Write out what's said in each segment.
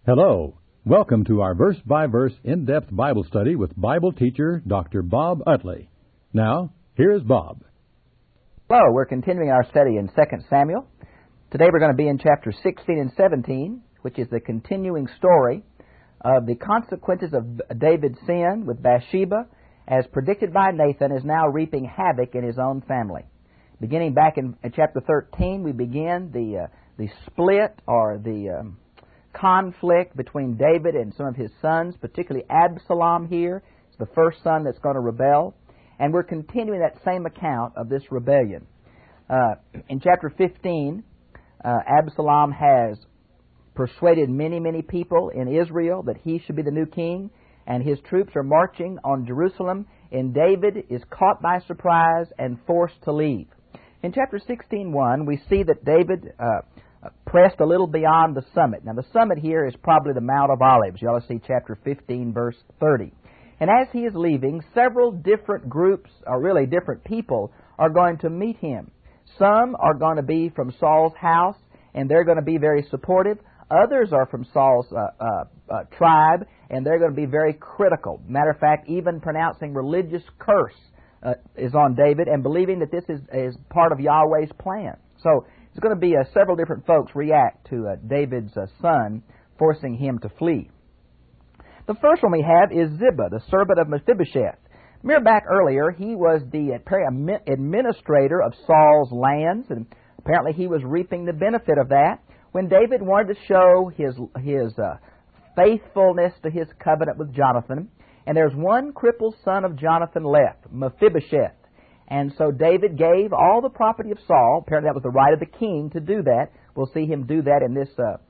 Hello. Welcome to our verse-by-verse in-depth Bible study with Bible teacher Dr. Bob Utley. Now, here's Bob. Hello. We're continuing our study in 2 Samuel. Today we're going to be in chapters 16 and 17, which is the continuing story of the consequences of David's sin with Bathsheba, as predicted by Nathan, is now reaping havoc in his own family. Beginning back in chapter 13, we begin the split or the conflict between David and some of his sons, particularly Absalom here. It's the first son that's going to rebel. And we're continuing that same account of this rebellion. In chapter 15, Absalom has persuaded many people in Israel that he should be the new king, and his troops are marching on Jerusalem, and David is caught by surprise and forced to leave. In chapter 16:1, we see that David pressed a little beyond the summit. Now, the summit here is probably the Mount of Olives. You ought to see chapter 15, verse 30. And as he is leaving, several different groups, or really different people, are going to meet him. Some are going to be from Saul's house, and they're going to be very supportive. Others are from Saul's tribe, and they're going to be very critical. Matter of fact, even pronouncing religious curse is on David, and believing that this is part of Yahweh's plan. So there's going to be several different folks react to David's son, forcing him to flee. The first one we have is Ziba, the servant of Mephibosheth. Remember back earlier, he was the administrator of Saul's lands, and apparently he was reaping the benefit of that. When David wanted to show his faithfulness to his covenant with Jonathan, and there's one crippled son of Jonathan left, Mephibosheth. And so David gave all the property of Saul. Apparently that was the right of the king to do that. We'll see him do that in this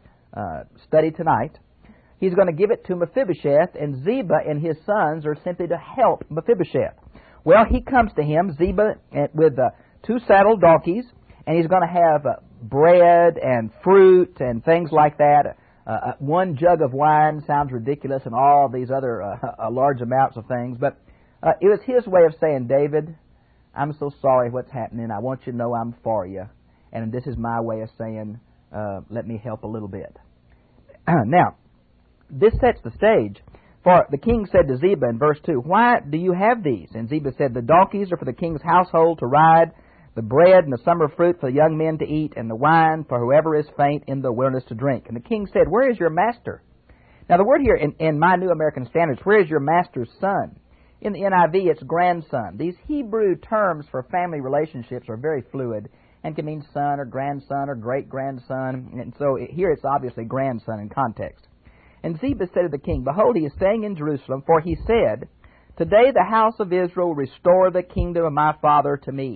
study tonight. He's going to give it to Mephibosheth, and Ziba and his sons are simply to help Mephibosheth. Well, he comes to him, Ziba, with 2 saddled donkeys, and he's going to have bread and fruit and things like that. 1 jug of wine sounds ridiculous, and all these other large amounts of things. But it was his way of saying, David, I'm so sorry what's happening. I want you to know I'm for you. And this is my way of saying, let me help a little bit. Now, this sets the stage. For the king said to Ziba in verse 2, why do you have these? And Ziba said, the donkeys are for the king's household to ride, the bread and the summer fruit for the young men to eat, and the wine for whoever is faint in the wilderness to drink. And the king said, where is your master? Now the word here in my New American Standards, where is your master's son? In the NIV, it's grandson. These Hebrew terms for family relationships are very fluid and can mean son or grandson or great-grandson. And so here it's obviously grandson in context. And Ziba said to the king, behold, he is staying in Jerusalem, for he said, today the house of Israel will restore the kingdom of my father to me.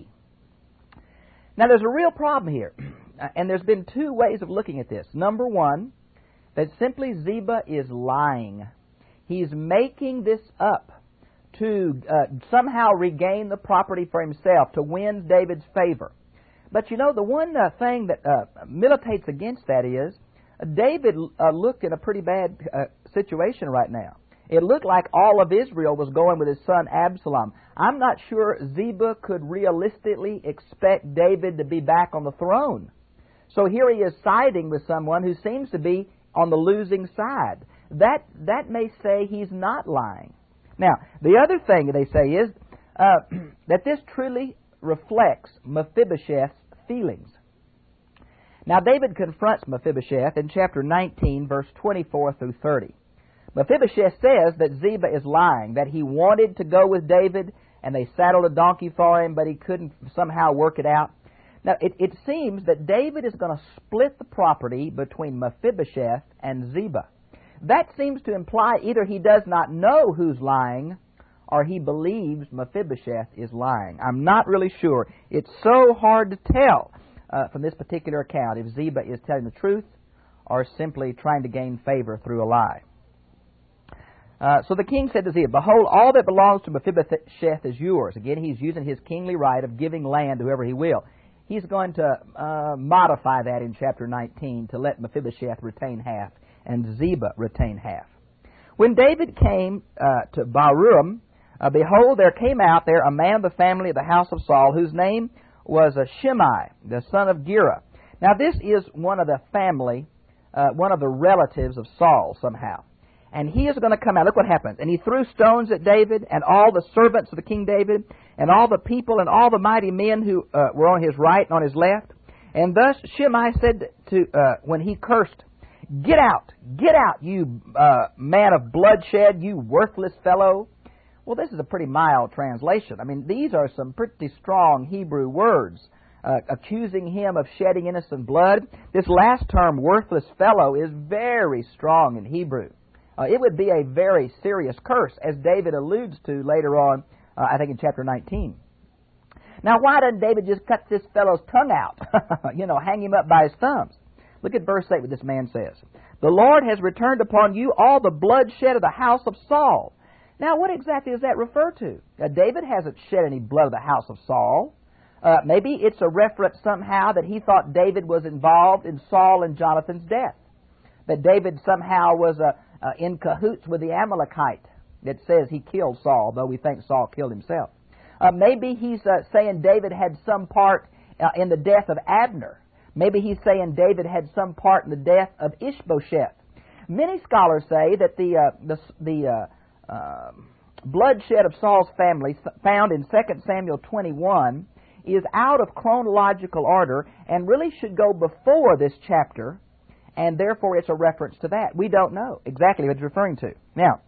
Now there's a real problem here, and there's been 2 ways of looking at this. Number one, that simply Ziba is lying. He's making this up to somehow regain the property for himself, to win David's favor. But you know, the one thing that militates against that is, David looked in a pretty bad situation right now. It looked like all of Israel was going with his son Absalom. I'm not sure Ziba could realistically expect David to be back on the throne. So here he is siding with someone who seems to be on the losing side. That may say he's not lying. Now, the other thing they say is that this truly reflects Mephibosheth's feelings. Now, David confronts Mephibosheth in chapter 19, verse 24 through 30. Mephibosheth says that Ziba is lying, that he wanted to go with David, and they saddled a donkey for him, but he couldn't somehow work it out. Now, it seems that David is going to split the property between Mephibosheth and Ziba. That seems to imply either he does not know who's lying, or he believes Mephibosheth is lying. I'm not really sure. It's so hard to tell from this particular account if Ziba is telling the truth or simply trying to gain favor through a lie. So the king said to Ziba, behold, all that belongs to Mephibosheth is yours. Again, he's using his kingly right of giving land to whoever he will. He's going to modify that in chapter 19 to let Mephibosheth retain half and Ziba retain half. When David came to Bahurim, behold, there came out there a man of the family of the house of Saul, whose name was Shimei, the son of Gera. Now this is one of the family one of the relatives of Saul somehow. And he is going to come out. Look what happens. And he threw stones at David and all the servants of the King David and all the people and all the mighty men who were on his right and on his left. And thus Shimei said to when he cursed, get out, you man of bloodshed, you worthless fellow. Well, this is a pretty mild translation. I mean, these are some pretty strong Hebrew words accusing him of shedding innocent blood. This last term, worthless fellow, is very strong in Hebrew. It would be a very serious curse, as David alludes to later on, I think in chapter 19. Now, why doesn't David just cut this fellow's tongue out? Hang him up by his thumbs. Look at verse 8, what this man says. The Lord has returned upon you all the bloodshed of the house of Saul. Now, what exactly does that refer to? David hasn't shed any blood of the house of Saul. Maybe it's a reference somehow that he thought David was involved in Saul and Jonathan's death. That David somehow was in cahoots with the Amalekite that says he killed Saul, though we think Saul killed himself. Maybe he's saying David had some part in the death of Abner. Maybe he's saying David had some part in the death of Ishbosheth. Many scholars say that the bloodshed of Saul's family found in 2 Samuel 21 is out of chronological order and really should go before this chapter, and therefore it's a reference to that. We don't know exactly what it's referring to. Now,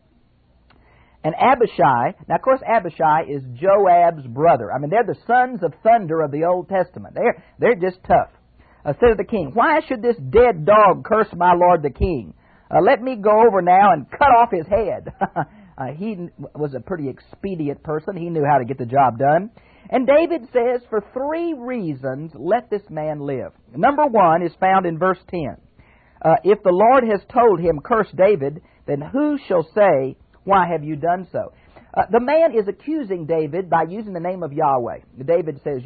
and Abishai, now of course Abishai is Joab's brother. I mean, they're the sons of thunder of the Old Testament. They're just tough. Said the king, why should this dead dog curse my lord the king? Let me go over now and cut off his head. He was a pretty expedient person. He knew how to get the job done. And David says, for 3 reasons, let this man live. Number 1 is found in verse 10. If the Lord has told him, curse David, then who shall say, why have you done so? The man is accusing David by using the name of Yahweh. David says,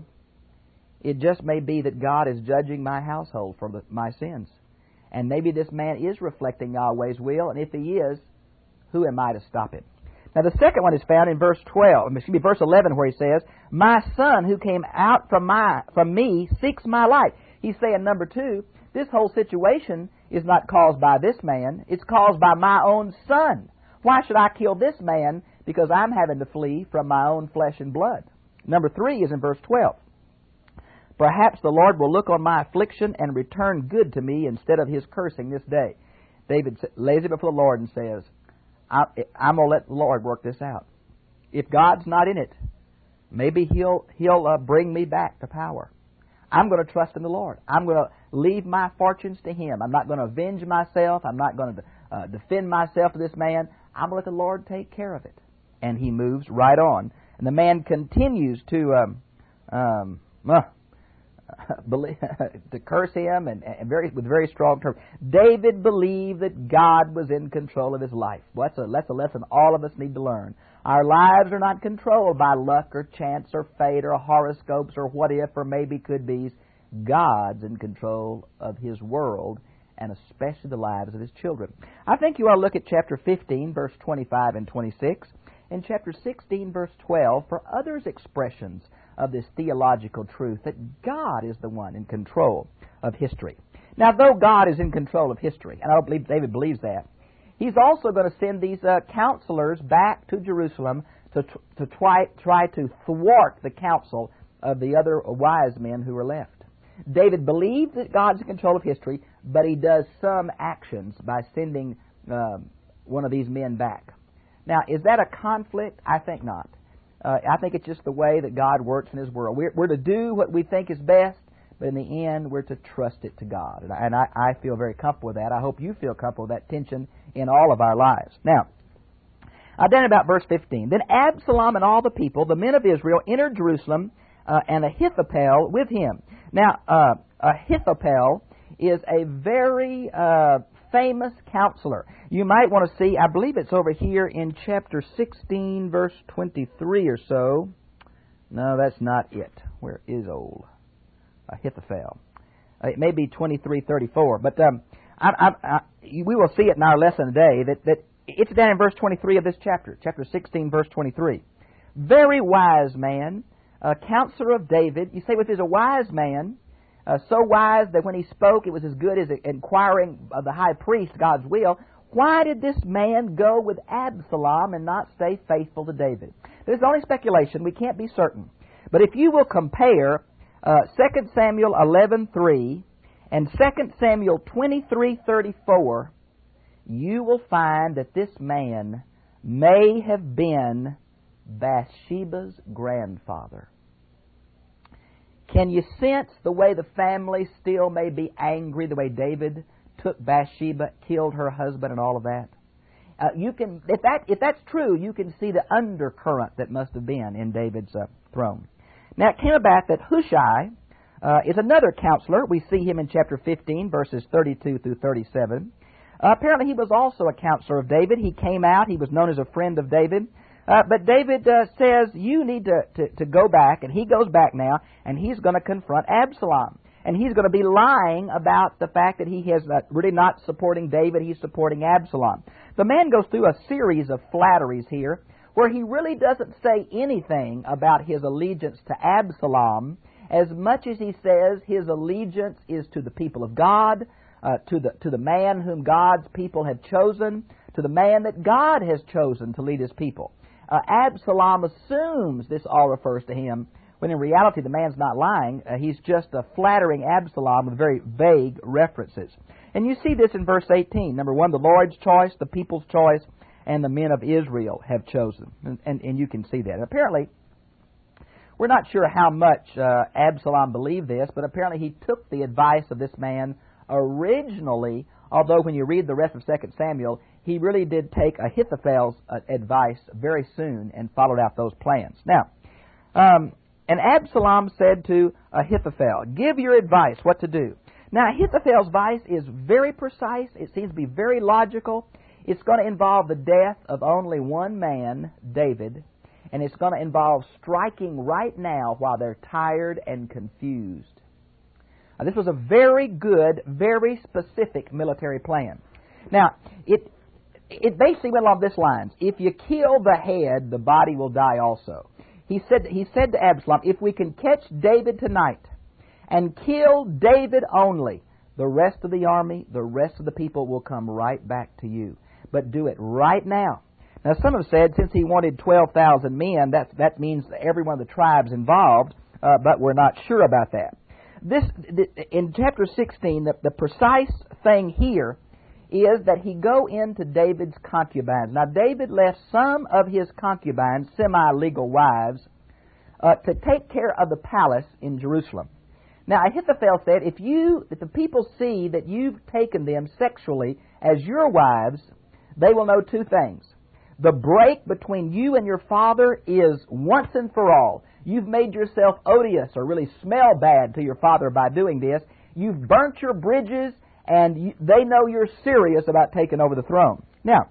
it just may be that God is judging my household for my sins. And maybe this man is reflecting Yahweh's will, and if he is, who am I to stop him? Now the second one is found in verse 11, where he says, my son who came out from me seeks my life. He's saying, number 2, this whole situation is not caused by this man, it's caused by my own son. Why should I kill this man? Because I'm having to flee from my own flesh and blood. Number 3 is in verse 12. Perhaps the Lord will look on my affliction and return good to me instead of his cursing this day. David lays it before the Lord and says, I'm going to let the Lord work this out. If God's not in it, maybe He'll bring me back to power. I'm going to trust in the Lord. I'm going to leave my fortunes to Him. I'm not going to avenge myself. I'm not going to defend myself to this man. I'm going to let the Lord take care of it. And he moves right on. And the man continues to curse him and with very strong terms. David believed that God was in control of his life. Well, that's a lesson all of us need to learn. Our lives are not controlled by luck or chance or fate or horoscopes or what if or maybe could be's. God's in control of His world and especially the lives of His children. I think you ought to look at chapter 15, verse 25 and 26, and chapter 16, verse 12 for others' expressions of this theological truth that God is the one in control of history. Now, though God is in control of history, and I don't believe David believes that, He's also going to send these counselors back to Jerusalem to try to thwart the counsel of the other wise men who were left. David believed that God's in control of history, but he does some actions by sending one of these men back. Now, is that a conflict? I think not. I think it's just the way that God works in His world. We're to do what we think is best, but in the end, we're to trust it to God. And I feel very comfortable with that. I hope you feel comfortable with that tension in all of our lives. Now, then about verse 15. Then Absalom and all the people, the men of Israel, entered Jerusalem, and Ahithophel with him. Now, Ahithophel is a very famous counselor. You might want to see, I believe it's over here in chapter 16, verse 23 or so. No, that's not it. Where is old Ahithophel? It may be 23:34, but we will see it in our lesson today that it's down in verse 23 of this chapter 16, verse 23. Very wise man, a counselor of David. You say, well, if he's a wise man, so wise that when he spoke, it was as good as inquiring of the high priest God's will. Why did this man go with Absalom and not stay faithful to David? This is only speculation. We can't be certain. But if you will compare 2 Samuel 11:3 and 2 Samuel 23:34, you will find that this man may have been Bathsheba's grandfather. Can you sense the way the family still may be angry, the way David took Bathsheba, killed her husband, and all of that? If that's true, you can see the undercurrent that must have been in David's throne. Now it came about that Hushai is another counselor. We see him in chapter 15, verses 32 through 37. Apparently he was also a counselor of David. He came out. He was known as a friend of David. But David says, you need to go back, and he goes back now, and he's going to confront Absalom. And he's going to be lying about the fact that he is really not supporting David, he's supporting Absalom. The man goes through a series of flatteries here, where he really doesn't say anything about his allegiance to Absalom, as much as he says his allegiance is to the people of God, to the man whom God's people have chosen, to the man that God has chosen to lead his people. Absalom assumes this all refers to him, when in reality the man's not lying. He's just flattering Absalom with very vague references. And you see this in verse 18. Number one, the Lord's choice, the people's choice, and the men of Israel have chosen. And you can see that. And apparently, we're not sure how much Absalom believed this, but apparently he took the advice of this man originally, although when you read the rest of 2 Samuel, he really did take Ahithophel's advice very soon and followed out those plans. Now, and Absalom said to Ahithophel, give your advice what to do. Now, Ahithophel's advice is very precise. It seems to be very logical. It's going to involve the death of only one man, David, and it's going to involve striking right now while they're tired and confused. Now, this was a very good, very specific military plan. Now, it basically went along this lines. If you kill the head, the body will die also. He said to Absalom, if we can catch David tonight and kill David only, the rest of the army, the rest of the people will come right back to you. But do it right now. Now, some have said since he wanted 12,000 men, that means every one of the tribes involved, but we're not sure about that. In chapter 16, the precise thing here is that he go into David's concubines. Now, David left some of his concubines, semi-legal wives, to take care of the palace in Jerusalem. Now, Ahithophel said, if the people see that you've taken them sexually as your wives, they will know two things. The break between you and your father is once and for all. You've made yourself odious or really smell bad to your father by doing this. You've burnt your bridges, and they know you're serious about taking over the throne. Now,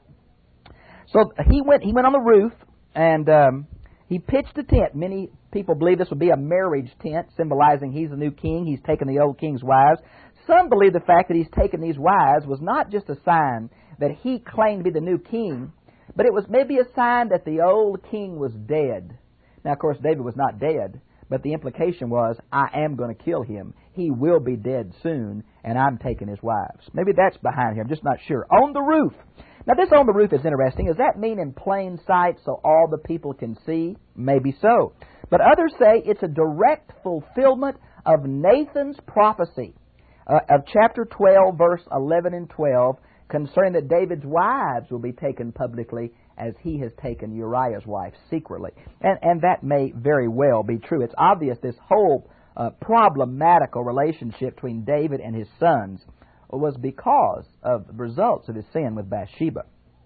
so he went on the roof, and he pitched a tent. Many people believe this would be a marriage tent, symbolizing he's the new king. He's taken the old king's wives. Some believe the fact that he's taken these wives was not just a sign that he claimed to be the new king, but it was maybe a sign that the old king was dead. Now, of course, David was not dead, but the implication was, I am going to kill him. He will be dead soon, and I'm taking his wives. Maybe that's behind him. I'm just not sure. On the roof. Now, this on the roof is interesting. Does that mean in plain sight so all the people can see? Maybe so. But others say it's a direct fulfillment of Nathan's prophecy of chapter 12, verse 11 and 12, concerning that David's wives will be taken publicly as he has taken Uriah's wife secretly. And that may very well be true. It's obvious this whole problematical relationship between David and his sons was because of the results of his sin with Bathsheba.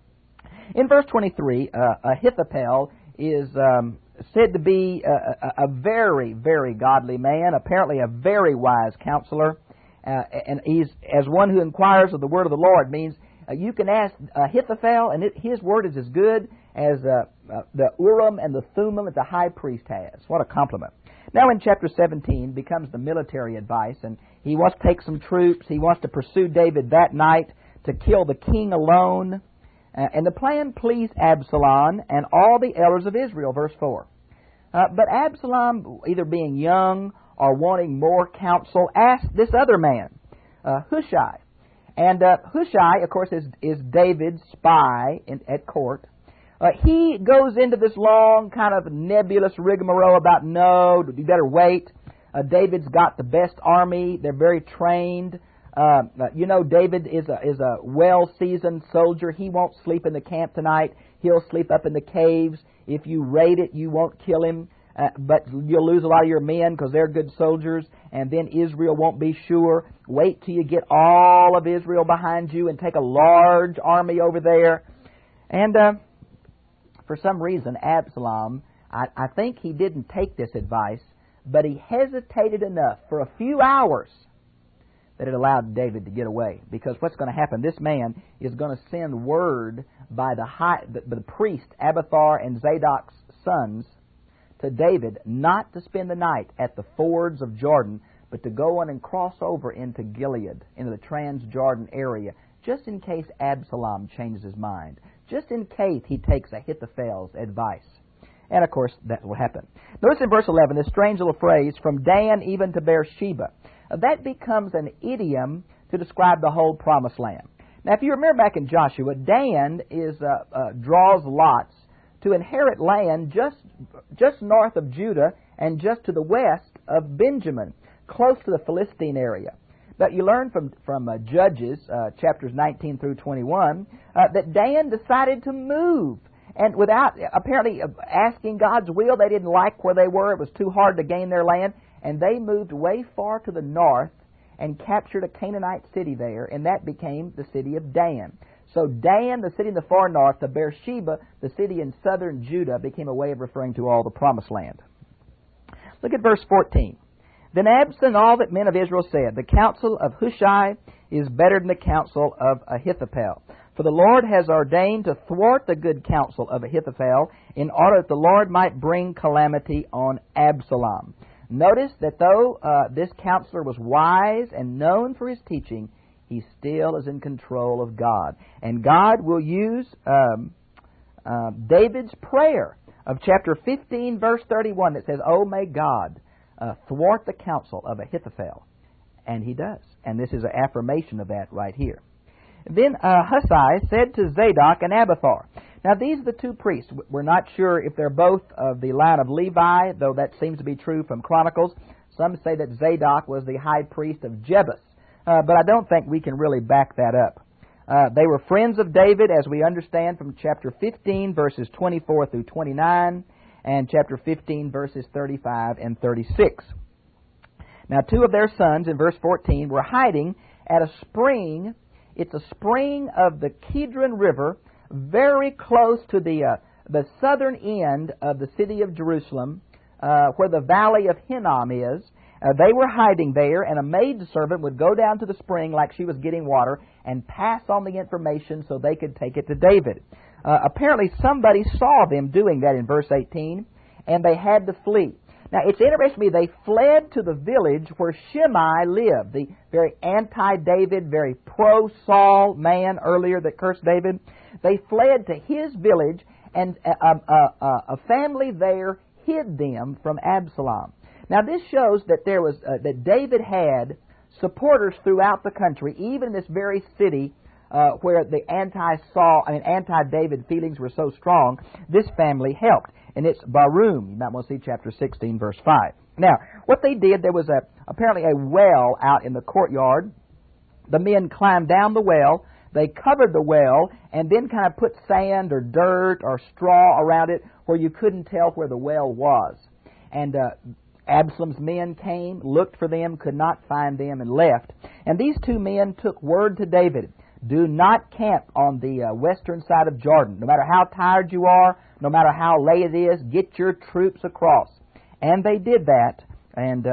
In verse 23, Ahithophel is said to be a very, very godly man, apparently a very wise counselor, and he's as one who inquires of the word of the Lord means you can ask Ahithophel, and his word is as good as the Urim and the Thummim that the high priest has. What a compliment. Now in chapter 17 becomes the military advice, and he wants to take some troops. He wants to pursue David that night to kill the king alone. And the plan pleased Absalom and all the elders of Israel, verse 4. But Absalom, either being young or wanting more counsel, ask this other man, Hushai. And Hushai, of course, is David's spy at court. He goes into this long kind of nebulous rigmarole about, no, you better wait. David's got the best army. They're very trained. David is a well-seasoned soldier. He won't sleep in the camp tonight. He'll sleep up in the caves. If you raid it, you won't kill him, but you'll lose a lot of your men because they're good soldiers, and then Israel won't be sure. Wait till you get all of Israel behind you and take a large army over there. And for some reason, Absalom, I think he didn't take this advice, but he hesitated enough for a few hours that it allowed David to get away. Because what's going to happen? This man is going to send word by the priest Abiathar and Zadok's sons to David not to spend the night at the fords of Jordan, but to go on and cross over into Gilead, into the Transjordan area, just in case Absalom changes his mind, just in case he takes Ahithophel's advice. And of course, that will happen. Notice in verse 11 this strange little phrase, from Dan even to Beersheba. That becomes an idiom to describe the whole promised land. Now, if you remember back in Joshua, Dan draws lots to inherit land just north of Judah and just to the west of Benjamin, close to the Philistine area. But you learn from Judges, chapters 19 through 21, that Dan decided to move. And without apparently asking God's will, they didn't like where they were. It was too hard to gain their land. And they moved way far to the north and captured a Canaanite city there, and that became the city of Dan. So Dan, the city in the far north, to Beersheba, the city in southern Judah, became a way of referring to all the promised land. Look at verse 14. Then Absalom and all that men of Israel said, the counsel of Hushai is better than the counsel of Ahithophel. For the Lord has ordained to thwart the good counsel of Ahithophel in order that the Lord might bring calamity on Absalom. Notice that though this counselor was wise and known for his teaching, he still is in control of God. And God will use David's prayer of chapter 15, verse 31 that says, "Oh, may God thwart the counsel of Ahithophel." And he does. And this is an affirmation of that right here. Then Hushai said to Zadok and Abiathar. Now these are the two priests. We're not sure if they're both of the line of Levi, though that seems to be true from Chronicles. Some say that Zadok was the high priest of Jebus, but I don't think we can really back that up. They were friends of David, as we understand from chapter 15, verses 24 through 29, and chapter 15, verses 35 and 36. Now two of their sons, in verse 14, were hiding at a spring. It's a spring of the Kidron River, very close to the southern end of the city of Jerusalem, where the valley of Hinnom is. They were hiding there, and a maidservant would go down to the spring like she was getting water and pass on the information so they could take it to David. Apparently somebody saw them doing that in verse 18, and they had to flee. Now, it's interesting to me, they fled to the village where Shimei lived, the very anti-David, very pro-Saul man earlier that cursed David. They fled to his village, and a family there hid them from Absalom. Now, this shows that there was that David had supporters throughout the country, even in this very city where the anti-David feelings were so strong. This family helped. And it's Barum. You might want to see chapter 16, verse 5. Now, what they did, there was apparently a well out in the courtyard. The men climbed down the well. They covered the well and then kind of put sand or dirt or straw around it where you couldn't tell where the well was. And Absalom's men came, looked for them, could not find them, and left. And these two men took word to David, do not camp on the western side of Jordan. No matter how tired you are, no matter how late it is, get your troops across. And they did that, and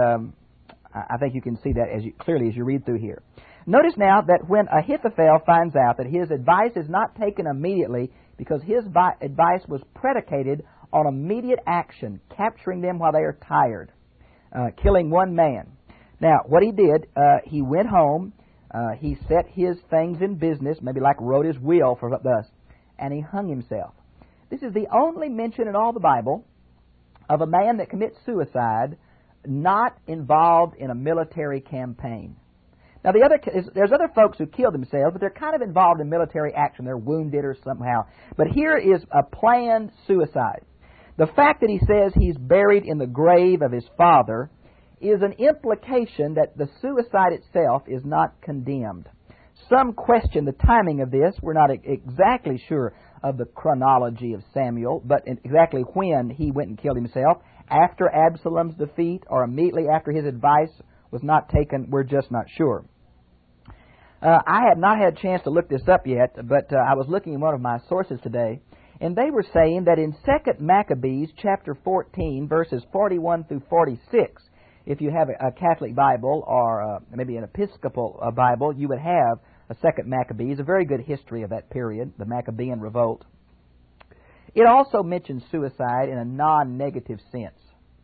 I think you can see that clearly as you read through here. Notice now that when Ahithophel finds out that his advice is not taken immediately because his advice was predicated on immediate action, capturing them while they are tired, killing one man. Now, what he did, he went home, he set his things in business, maybe like wrote his will for thus, and he hung himself. This is the only mention in all the Bible of a man that commits suicide not involved in a military campaign. Now, there's other folks who kill themselves, but they're kind of involved in military action. They're wounded or somehow. But here is a planned suicide. The fact that he says he's buried in the grave of his father is an implication that the suicide itself is not condemned. Some question the timing of this. We're not exactly sure of the chronology of Samuel, but exactly when he went and killed himself. After Absalom's defeat or immediately after his advice was not taken, we're just not sure. I have not had a chance to look this up yet, but I was looking in one of my sources today, and they were saying that in 2 Maccabees chapter 14, verses 41 through 46, if you have a Catholic Bible or maybe an Episcopal Bible, you would have a 2 Maccabees, a very good history of that period, the Maccabean revolt. It also mentions suicide in a non-negative sense.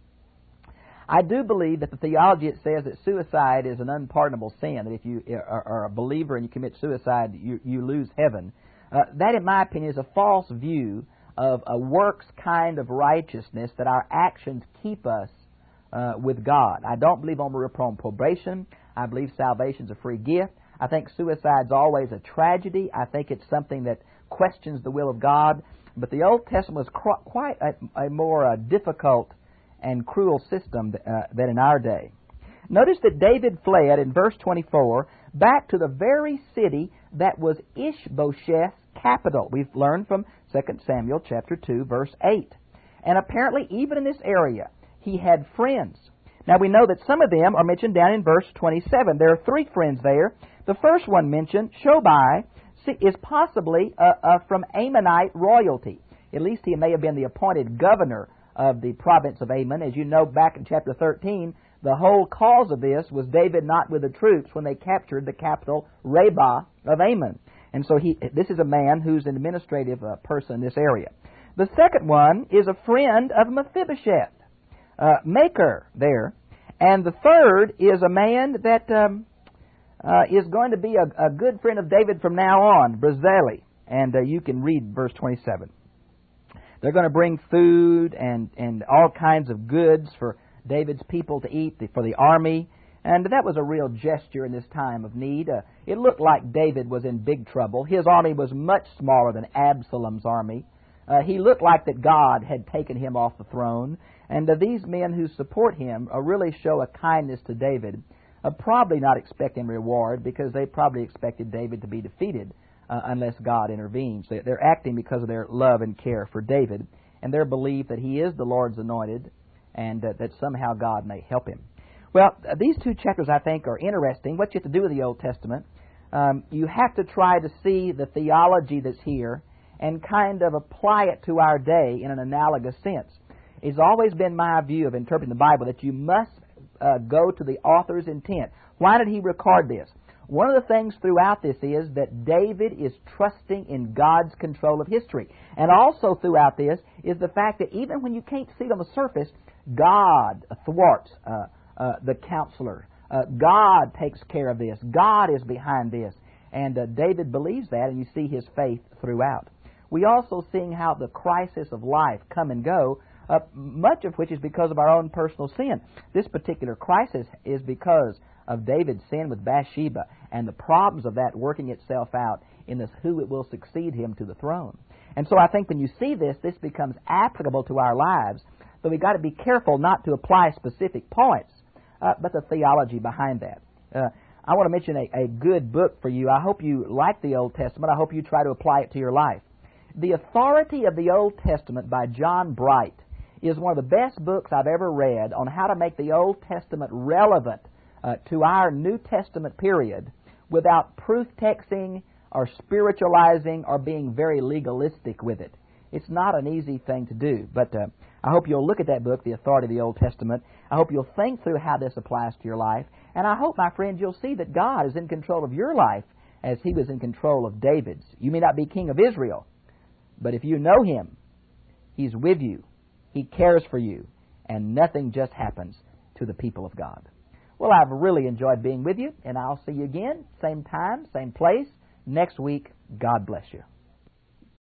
I do believe that the theology it says that suicide is an unpardonable sin, that if you are a believer and you commit suicide, you lose heaven. That, in my opinion, is a false view of a works kind of righteousness, that our actions keep us with God. I don't believe we're upon probation. I believe salvation's a free gift. I think suicide's always a tragedy. I think it's something that questions the will of God. But the Old Testament was quite a more difficult and cruel system than in our day. Notice that David fled in verse 24 back to the very city that was Ishbosheth's capital. We've learned from 2 Samuel chapter 2, verse 8. And apparently even in this area, he had friends. Now we know that some of them are mentioned down in verse 27. There are 3 friends there. The first one mentioned, Shobai, is possibly from Ammonite royalty. At least he may have been the appointed governor of the province of Ammon. As you know, back in chapter 13, the whole cause of this was David not with the troops when they captured the capital, Rabbah of Ammon. And so this is a man who's an administrative person in this area. The second one is a friend of Mephibosheth, Maker there. And the third is a man that is going to be a good friend of David from now on, Barzillai. And you can read verse 27. They're going to bring food and all kinds of goods for David's people to eat, for the army. And that was a real gesture in this time of need. It looked like David was in big trouble. His army was much smaller than Absalom's army. He looked like that God had taken him off the throne. And these men who support him really show a kindness to David, probably not expecting reward, because they probably expected David to be defeated unless God intervenes. They're acting because of their love and care for David, and their belief that he is the Lord's anointed, and that somehow God may help him. Well, these 2 chapters, I think, are interesting. What you have to do with the Old Testament, you have to try to see the theology that's here and kind of apply it to our day in an analogous sense. It's always been my view of interpreting the Bible that you must go to the author's intent. Why did he record this? One of the things throughout this is that David is trusting in God's control of history. And also throughout this is the fact that even when you can't see it on the surface, God thwarts the counselor. God takes care of this. God is behind this. And David believes that, and you see his faith throughout. We also see how the crisis of life come and go, much of which is because of our own personal sin. This particular crisis is because of David's sin with Bathsheba and the problems of that working itself out in this who it will succeed him to the throne. And so I think when you see this becomes applicable to our lives, but we've got to be careful not to apply specific points, but the theology behind that. I want to mention a good book for you. I hope you like the Old Testament. I hope you try to apply it to your life. The Authority of the Old Testament by John Bright is one of the best books I've ever read on how to make the Old Testament relevant to our New Testament period without proof-texting or spiritualizing or being very legalistic with it. It's not an easy thing to do, but I hope you'll look at that book, The Authority of the Old Testament. I hope you'll think through how this applies to your life, and I hope, my friends, you'll see that God is in control of your life as He was in control of David's. You may not be king of Israel, but if you know Him, He's with you, He cares for you, and nothing just happens to the people of God. Well, I've really enjoyed being with you, and I'll see you again, same time, same place, next week. God bless you.